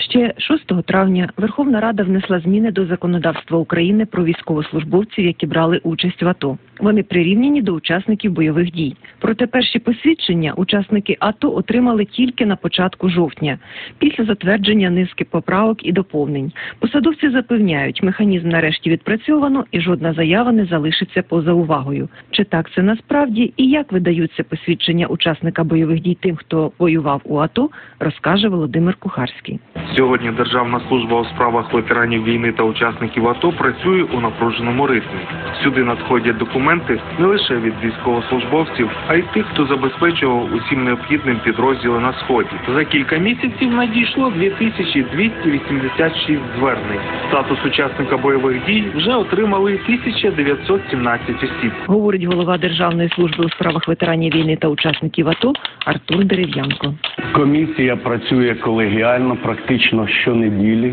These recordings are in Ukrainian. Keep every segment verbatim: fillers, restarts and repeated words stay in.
Ще шостого травня Верховна Рада внесла зміни до законодавства України про військовослужбовців, які брали участь в АТО. Вони прирівняні до учасників бойових дій. Проте перші посвідчення учасники АТО отримали тільки на початку жовтня, після затвердження низки поправок і доповнень. Посадовці запевняють, механізм нарешті відпрацьовано і жодна заява не залишиться поза увагою. Чи так це насправді і як видаються посвідчення учасника бойових дій тим, хто воював у АТО, розкаже Володимир Кухарський. Сьогодні Державна служба у справах ветеранів війни та учасників АТО працює у напруженому ритмі. Сюди надходять документи не лише від військовослужбовців, а й тих, хто забезпечував усім необхідним підрозділи на Сході. За кілька місяців надійшло дві тисячі двісті вісімдесят шість звернень. Статус учасника бойових дій вже отримали тисяча дев'ятсот сімнадцять осіб. Говорить голова Державної служби у справах ветеранів війни та учасників АТО Артур Дерев'янко. Комісія працює колегіально практично щонеділі.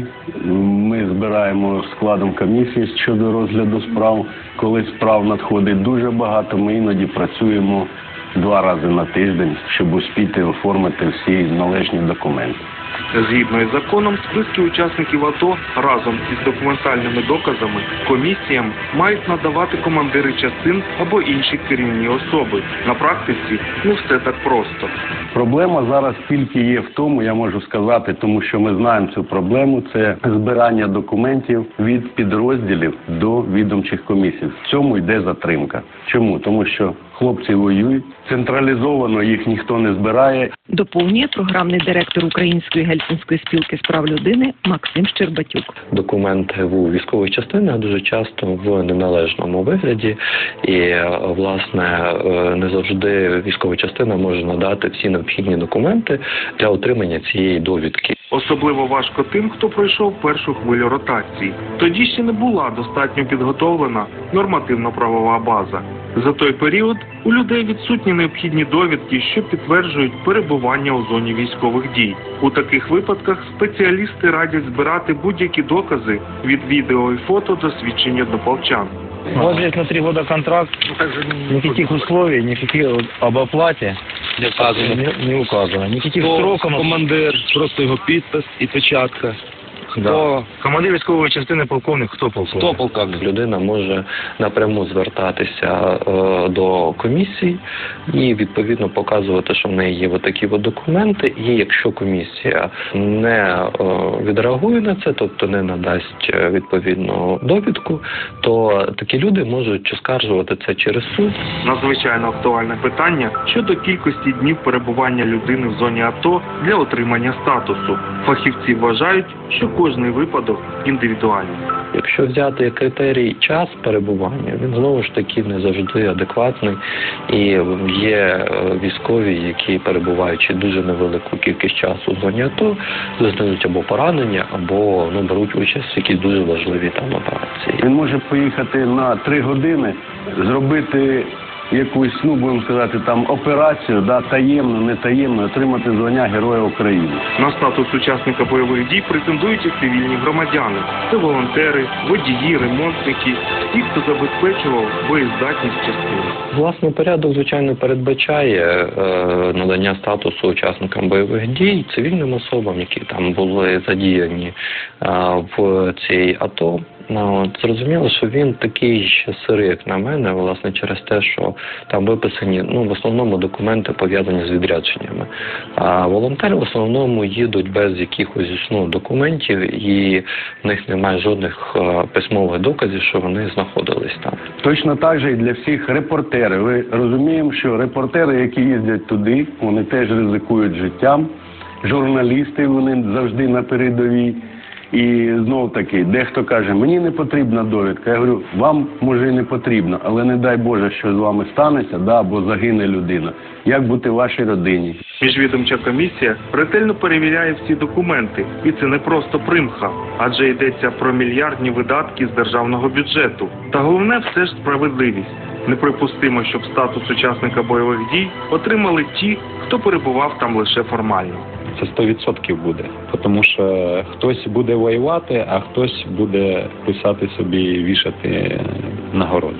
Ми збираємо складом комісії щодо розгляду справ. Коли справ надходить дуже багато, ми іноді працюємо два рази на тиждень, щоб успіти оформити всі належні документи. Згідно із законом, списки учасників АТО разом із документальними доказами комісіям мають надавати командири частин або інші керівні особи. На практиці не все так просто. Проблема зараз тільки є в тому, я можу сказати, тому що ми знаємо цю проблему, це збирання документів від підрозділів до відомчих комісій. В цьому йде затримка. Чому? Тому що хлопці воюють, централізовано їх ніхто не збирає. Доповнює програмний директор Української гельсінської спілки з прав людини Максим Щербатюк. Документи у військових частинах дуже часто в неналежному вигляді і, власне, не завжди військова частина може надати всі необхідні документи для отримання цієї довідки. Особливо важко тим, хто пройшов першу хвилю ротації. Тоді ще не була достатньо підготовлена нормативно-правова база. За той період у людей відсутні необхідні довідки, що підтверджують перебування у зоні військових дій. У таких випадках спеціалісти радять збирати будь-які докази від відео і фото до свідчень однополчан. Вот здесь на три года контракт, никаких условий, никаких об оплате не, не указано, никаких сроков. Командир, просто його підпис і печатка. Да. Командир військової частини полковник, хто полковник? Хто полковник? Людина може напряму звертатися е, до комісії і відповідно показувати, що в неї є такі документи. І якщо комісія не е, відреагує на це, тобто не надасть відповідну довідку, то такі люди можуть оскаржувати це через суд. Надзвичайно актуальне питання щодо кількості днів перебування людини в зоні АТО для отримання статусу. Фахівці вважають, що кожний випадок індивідуальний. Якщо взяти як критерій час перебування, він знову ж таки не завжди адекватний. І є військові, які, перебуваючи дуже невелику кількість часу в зоні АТО, зазнають або поранення, або ну, беруть участь в якісь дуже важливі там операції. Він може поїхати на три години, зробити якусь, ну, будемо сказати, там операцію, да, таємно, не таємно, отримати звання Героя України. На статус учасника бойових дій претендують і цивільні громадяни. Це волонтери, водії, ремонтники, ті, хто забезпечував боєздатність частини. Власне, порядок, звичайно, передбачає е, надання статусу учасникам бойових дій цивільним особам, які там були задіяні е, в цій АТО. Ну, зрозуміло, що він такий ще сирий, як на мене, власне, через те, що там виписані, ну, в основному документи пов'язані з відрядженнями. А волонтери в основному їдуть без якихось, ну, документів, і в них немає жодних а, письмових доказів, що вони знаходились там. Точно так же і для всіх репортерів. Ви розуміємо, що репортери, які їздять туди, вони теж ризикують життям. Журналісти, вони завжди на передовій. І знов таки, дехто каже, мені не потрібна довідка. Я говорю, вам може і не потрібно, але не дай Боже, що з вами станеться, да, або загине людина. Як бути вашій родині? Міжвідомча комісія ретельно перевіряє всі документи. І це не просто примха, адже йдеться про мільярдні видатки з державного бюджету. Та головне все ж справедливість. Неприпустимо, щоб статус учасника бойових дій отримали ті, хто перебував там лише формально. Це сто відсотків буде, тому що хтось буде воювати, а хтось буде писати собі і вішати нагороди.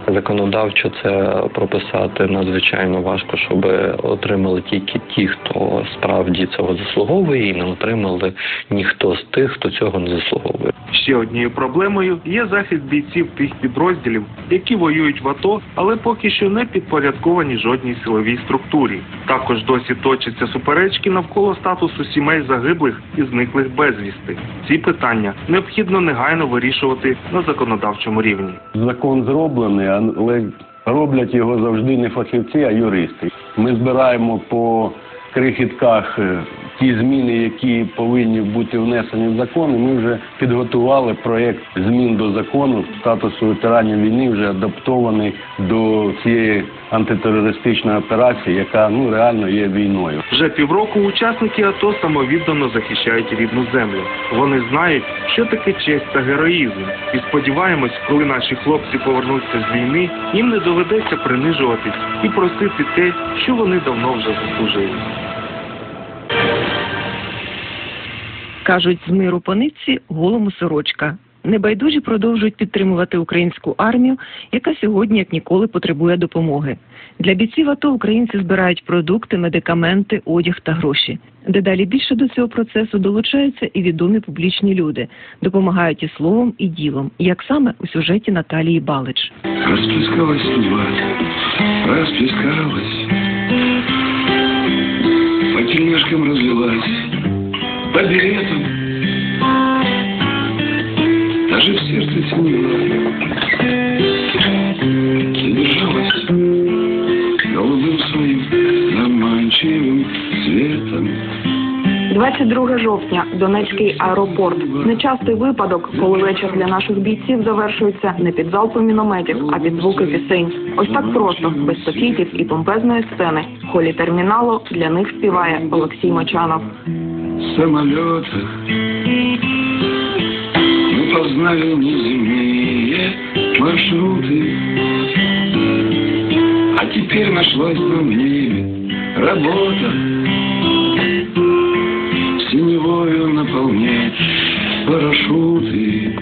законодавчо це прописати надзвичайно важко, щоб отримали тільки ті, хто справді цього заслуговує, і не отримали ніхто з тих, хто цього не заслуговує. Ще однією проблемою є захист бійців тих підрозділів, які воюють в АТО, але поки що не підпорядковані жодній силовій структурі. Також досі точаться суперечки навколо статусу сімей загиблих і зниклих безвісти. Ці питання необхідно негайно вирішувати на законодавчому рівні. Закон зроблений, але роблять його завжди не фахівці, а юристи. Ми збираємо по крихітках ті зміни, які повинні бути внесені в закон, і ми вже підготували проєкт змін до закону статусу ветеранів війни, вже адаптований до цієї антитерористичної операції, яка ну реально є війною. Вже півроку учасники АТО самовіддано захищають рідну землю. Вони знають, що таке честь та героїзм. І сподіваємось, коли наші хлопці повернуться з війни, їм не доведеться принижуватись і просити те, що вони давно вже заслужили. Кажуть, з миру по нитці голому сорочка. Небайдужі продовжують підтримувати українську армію, яка сьогодні як ніколи потребує допомоги. Для бійців АТО українці збирають продукти, медикаменти, одяг та гроші. Дедалі більше до цього процесу долучаються і відомі публічні люди. Допомагають і словом, і ділом. Як саме у сюжеті Наталії Балич. Расплескалась судьба, расплескалась, по тельняшкам разлилась, по беретам, даже в сердце снила, задержалась голубым своим заманчивым светом. двадцять друге жовтня. Донецький аеропорт. Нечастий випадок, коли вечір для наших бійців завершується не під залпом мінометів, а під звуки пісень. Ось так просто, без софітів і помпезної сцени. В холі терміналу для них співає Олексій Мочанов. В самолетах мы познали неземные маршруты, а теперь нашлась нам в небе работа, синевою наполнять парашюти.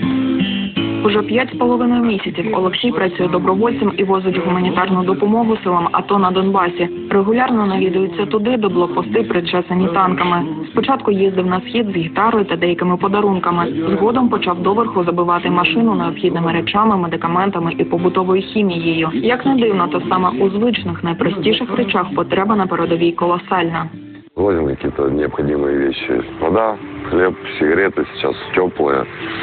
Уже п'ять з половиною місяців Олексій працює добровольцем і возить гуманітарну допомогу силам АТО на Донбасі. Регулярно навідується туди, де блокпости причесані танками. Спочатку їздив на схід з гітарою та деякими подарунками. Згодом почав доверху забивати машину необхідними речами, медикаментами і побутовою хімією. Як не дивно, то саме у звичних, найпростіших речах потреба на передовій колосальна. Возим какие-то необходимые вещи. Вода, хлеб, сигареты сейчас теплые,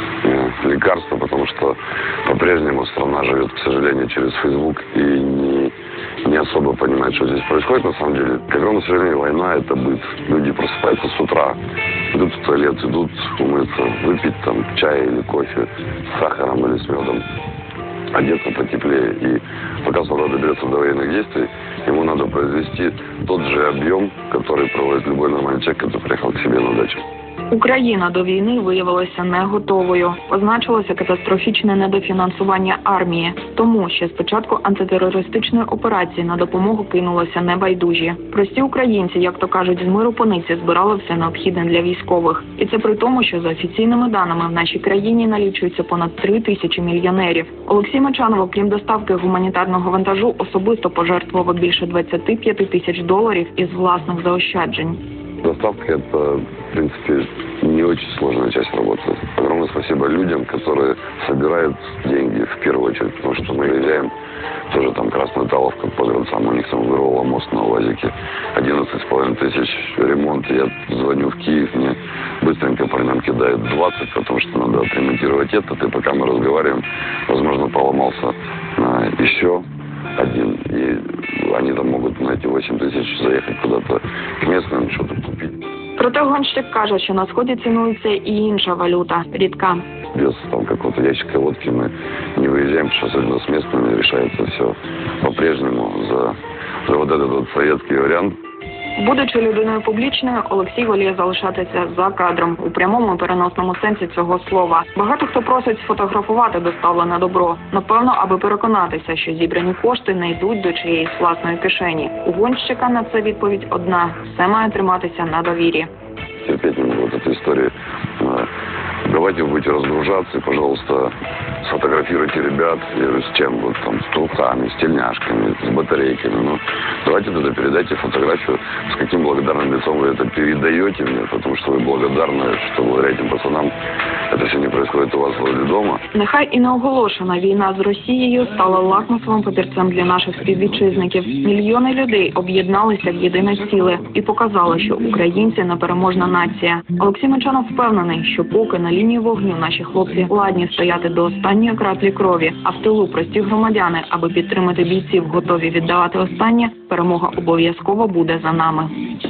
лекарства, потому что по-прежнему страна живет, к сожалению, через Facebook и не, не особо понимает, что здесь происходит на самом деле. К огромному сожалению, война – это быт. Люди просыпаются с утра, идут в туалет, идут умыться, выпить там чай или кофе с сахаром или с медом, одеться потеплее. И пока солдат доберется до военных действий, ему надо произвести тот же объем, который проводит любой нормальный человек, который приехал к себе на дачу. Україна до війни виявилася не готовою. Позначилося катастрофічне недофінансування армії. Тому ще з початку антитерористичної операції на допомогу кинулося небайдужі. Прості українці, як то кажуть, з миру по нитці збирали все необхідне для військових. І це при тому, що за офіційними даними в нашій країні налічується понад три тисячі мільйонерів. Олексій Мочанов, окрім доставки гуманітарного вантажу, особисто пожертвував більше двадцять п'ять тисяч доларів із власних заощаджень. Доставка – это, в принципе, не очень сложная часть работы. Огромное спасибо людям, которые собирают деньги в первую очередь, потому что мы выезжаем тоже там Красную Таловку по городцам, у них там вырвало мост на УАЗике, одиннадцать с половиной тысяч ремонт. Я звоню в Киев, мне быстренько по нам кидают двадцать, потому что надо отремонтировать этот, и пока мы разговариваем, возможно, поломался а, еще один, и они там могут на эти восемь тысяч заехать куда-то к местным, что-то купить. Проте гонщик каже, що на сході цінується і інша валюта – рідка. Без там какого-то ящика водки мы не выезжаем, потому что особенно с местными решается все по-прежнему за, за вот этот вот советский вариант. Будучи людиною публічною, Олексій воліє залишатися за кадром у прямому і переносному сенсі цього слова. Багато хто просить сфотографувати доставлене добро. Напевно, аби переконатися, що зібрані кошти не йдуть до чиєїсь власної кишені. У гонщика на це відповідь одна – все має триматися на довірі. Терпеть не могу вот эту историю давайте вы будете разгружаться, и, пожалуйста, сфотографируйте ребят, я говорю, с чем, вот там, с трухами, с тельняшками, с батарейками, ну, давайте тогда передайте фотографию, с каким благодарным лицом вы это передаете мне, потому что вы благодарны, что благодаря этим пацанам это все не происходит у вас возле дома. Нехай і неоголошена війна з Росією стала лакмусовим папірцем для наших співвітчизників. Мільйони людей об'єдналися в єдине ціле і показали, що українці – непереможна нація. Олексій Мочанов впевнений, що поки на лінії вогню наші хлопці ладні стояти до останньої краплі крові, а в тилу прості громадяни, аби підтримати бійців, готові віддавати останнє, перемога обов'язково буде за нами.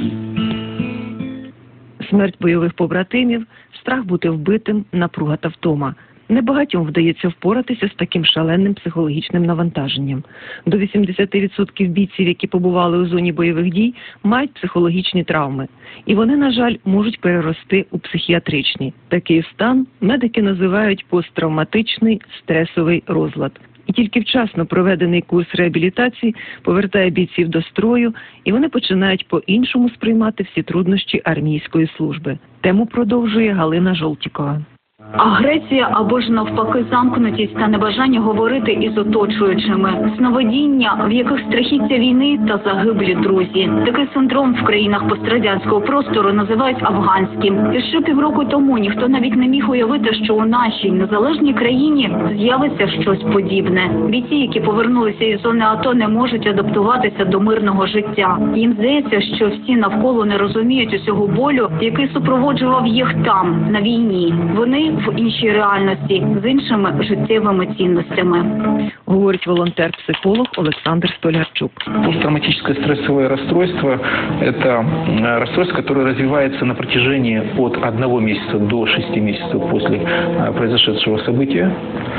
Смерть бойових побратимів, страх бути вбитим, напруга та втома. Небагатьом вдається впоратися з таким шаленим психологічним навантаженням. До вісімдесят відсотків бійців, які побували у зоні бойових дій, мають психологічні травми. І вони, на жаль, можуть перерости у психіатричні. Такий стан медики називають посттравматичний стресовий розлад. І тільки вчасно проведений курс реабілітації повертає бійців до строю, і вони починають по-іншому сприймати всі труднощі армійської служби. Тему продовжує Галина Жолтікова. Агресія або ж навпаки замкнутість та небажання говорити із оточуючими. Сновидіння, в яких страхіття війни та загиблі друзі. Такий синдром в країнах пострадянського простору називають афганським. І ще півроку тому ніхто навіть не міг уявити, що у нашій незалежній країні з'явиться щось подібне. Бійці, які повернулися із зони АТО, не можуть адаптуватися до мирного життя. Їм здається, що всі навколо не розуміють усього болю, який супроводжував їх там, на війні. Вони в іншій реальності, з іншими життєвими цінностями. Говорить волонтер-психолог Олександр Столярчук. Посттравматическое стрессовое расстройство – это расстройство, которое развивается на протяжении от одного месяца до шести месяцев после произошедшего события.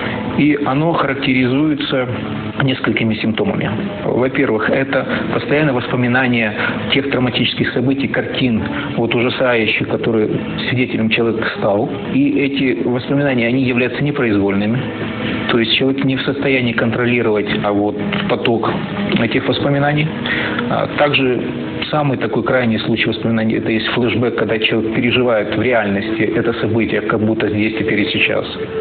И оно характеризуется несколькими симптомами. Во-первых, это постоянное воспоминание тех травматических событий, картин, вот ужасающих, которые свидетелем человек стал. И эти воспоминания, они являются непроизвольными. То есть человек не в состоянии контролировать а вот поток этих воспоминаний. Также самый такой крайний случай воспоминаний – это есть флешбэк, когда человек переживает в реальности это событие, как будто здесь, теперь и сейчас.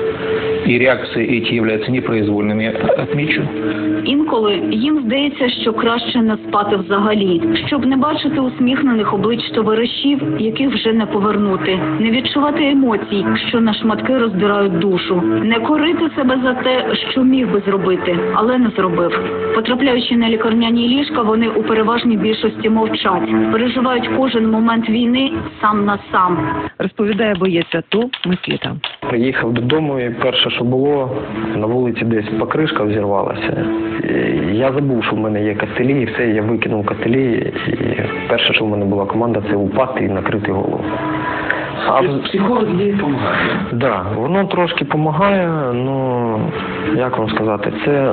І реакції ці являються непроизвольними, я відмічу. Інколи їм здається, що краще не спати взагалі, щоб не бачити усміхнених облич товаришів, яких вже не повернути, не відчувати емоцій, що на шматки роздирають душу, не корити себе за те, що міг би зробити, але не зробив. Потрапляючи на лікарняні ліжка, вони у переважній більшості мовчать, переживають кожен момент війни сам на сам. Розповідає боєць АТО Микита. Приїхав додому і перше, що було, на вулиці десь покришка взірвалася. І я забув, що в мене є кастелі, і все, я викинув кастелі. І перше, що в мене була команда, це упасти і накрити голову. А психолог їй допомагає? Так, да, воно трошки допомагає, ну, як вам сказати, це,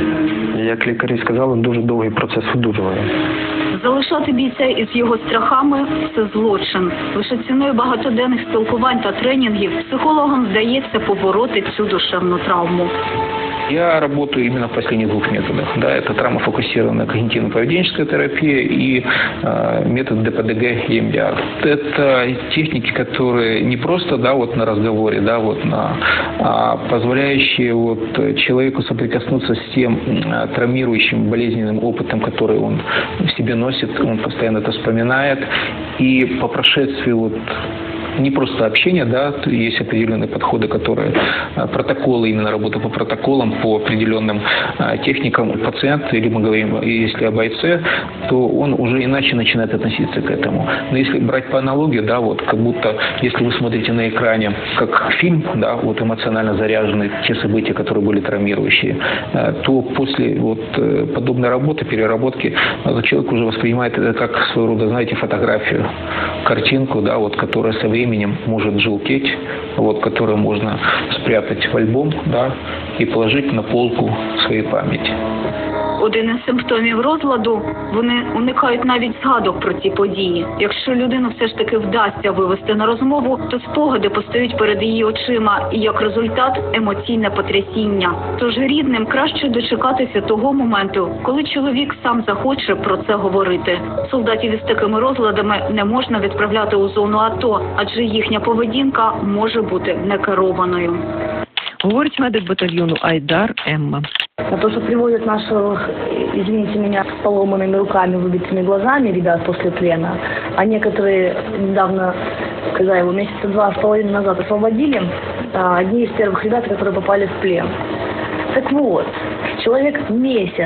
як лікарі сказали, дуже довгий процес одужування. Залишати бійця із його страхами – це злочин. Лише ціною багатоденних спілкувань та тренінгів психологам вдається побороти цю душевну травму. Я работаю именно в последних двух методах. Да, это травмофокусированная когнитивно-поведенческая терапия и э, метод д п д г и эм д р. Это техники, которые не просто, да, вот на разговоре, да, вот на, а позволяющие вот человеку соприкоснуться с тем э, травмирующим болезненным опытом, который он в себе носит, он постоянно это вспоминает, и по прошествии вот не просто общение, да, есть определенные подходы, которые, протоколы, именно работа по протоколам, по определенным техникам. Пациент, или мы говорим, если о бойце, то он уже иначе начинает относиться к этому. Но если брать по аналогии, да, вот как будто, если вы смотрите на экране, как фильм, да, вот эмоционально заряженный, те события, которые были травмирующие, то после вот подобной работы, переработки, человек уже воспринимает это как своего рода, знаете, фотографию, картинку, да, вот, которая со временем временем может желтеть, вот, который можно спрятать в альбом, да, и положить на полку своей памяти. один із симптомів розладу – вони уникають навіть згадок про ці події. Якщо людину все ж таки вдасться вивести на розмову, то спогади постають перед її очима і, як результат, емоційне потрясіння. Тож рідним краще дочекатися того моменту, коли чоловік сам захоче про це говорити. Солдатів із такими розладами не можна відправляти у зону АТО, адже їхня поведінка може бути некерованою. Говорить медик батальйону «Айдар» Емма. На то, что приводят наших, извините меня, с поломанными руками, выбитыми глазами ребят после плена, а некоторые недавно, когда его месяца два с половиной назад освободили, одни из первых ребят, которые попали в плен. Так вот, человек месяц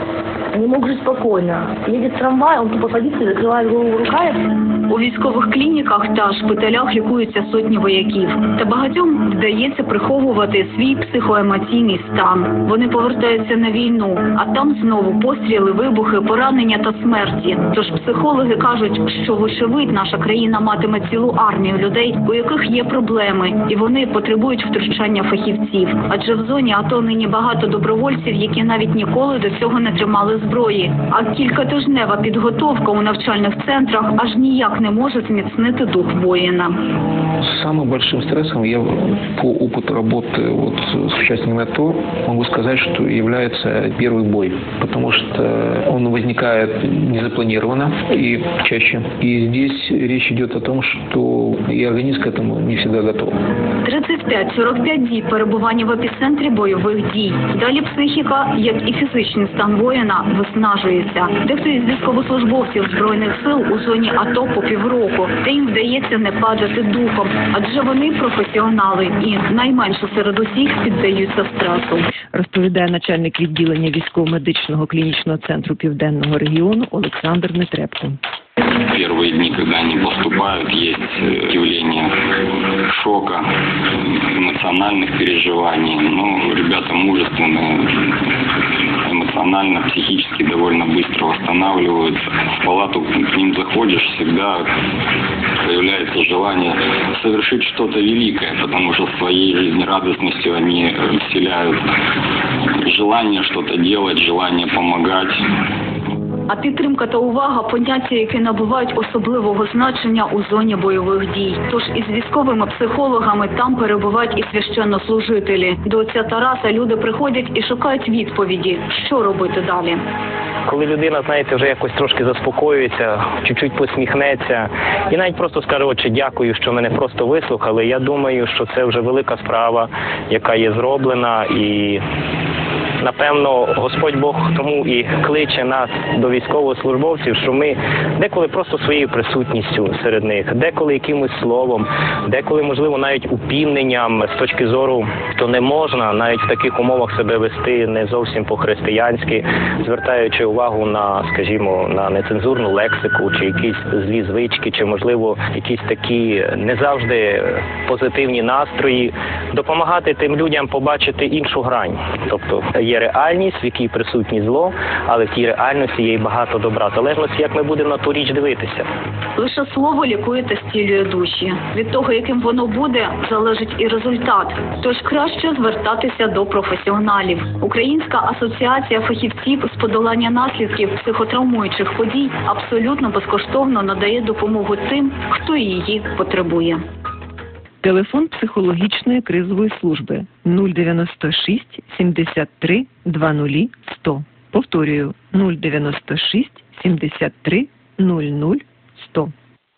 не мог жить спокойно. Едет трамвай, он тупо садится и закрывает голову руками. У військових клініках та шпиталях лікуються сотні вояків. Та багатьом вдається приховувати свій психоемоційний стан. Вони повертаються на війну, а там знову постріли, вибухи, поранення та смерті. Тож психологи кажуть, що вочевидь наша країна матиме цілу армію людей, у яких є проблеми, і вони потребують втручання фахівців. Адже в зоні АТО нині багато добровольців, які навіть ніколи до цього не тримали зброї. А кількатижнева підготовка у навчальних центрах аж ніяк не може зміцнити дух воїна. Самым большим стрессом я по опыту работы вот с участниками АТО могу сказать, что является первый бой, потому что он возникает незапланированно и чаще. И здесь речь идет о том, что и организм к этому не всегда готов. тридцять п'ять - сорок п'ять діб перебування в епіцентрі бойових дій. Далі психіка, як і фізичний стан воїна, виснажується. Дехто із військовослужбовців Збройних сил у зоні АТО по півроку, та їм вдається не падати духом, адже вони професіонали і найменше серед усіх піддаються стресу. Розповідає начальник відділення військово-медичного клінічного центру Південного регіону Олександр Нетребко. Первые дни, когда они поступают, есть явление шока, эмоциональных переживаний. Но ребята мужественные, эмоционально, психически довольно быстро восстанавливаются. В палату к ним заходишь, всегда появляется желание совершить что-то великое, потому что своей жизнерадостностью они вселяют желание что-то делать, желание помогать. А підтримка та увага – поняття, які набувають особливого значення у зоні бойових дій. Тож із військовими психологами там перебувають і священнослужителі. До отця Тараса люди приходять і шукають відповіді, що робити далі. Коли людина, знаєте, вже якось трошки заспокоюється, чуть-чуть посміхнеться і навіть просто скаже, отче, дякую, що мене просто вислухали, я думаю, що це вже велика справа, яка є зроблена, і напевно, Господь Бог тому і кличе нас до військовослужбовців, що ми деколи просто своєю присутністю серед них, деколи якимось словом, деколи, можливо, навіть упівненням з точки зору, що не можна навіть в таких умовах себе вести не зовсім по-християнськи, звертаючи увагу на, скажімо, на нецензурну лексику, чи якісь злі звички, чи, можливо, якісь такі не завжди позитивні настрої, допомагати тим людям побачити іншу грань. Тобто є реальність, в якій присутні зло, але в тій реальності є і багато добра. Залежно, як ми будемо на ту річ дивитися. Лише слово лікує та зцілює душі. Від того, яким воно буде, залежить і результат. Тож краще звертатися до професіоналів. Українська асоціація фахівців з подолання наслідків психотравмуючих подій абсолютно безкоштовно надає допомогу тим, хто її потребує. Телефон психологічної кризової служби нуль дев'яносто шість сімдесят три двадцять сто. Повторюю, нуль дев'яносто шість сімдесят три нуль нуль сто.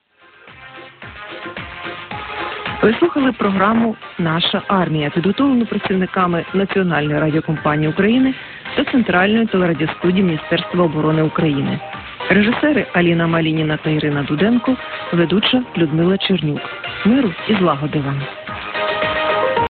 Ви слухали програму «Наша армія», підготовлену працівниками Національної радіокомпанії України та Центральної телерадіостудії Міністерства оборони України. Режисери Аліна Малініна та Ірина Дуденко, ведуча Людмила Чернюк. Миру і злагоди вам!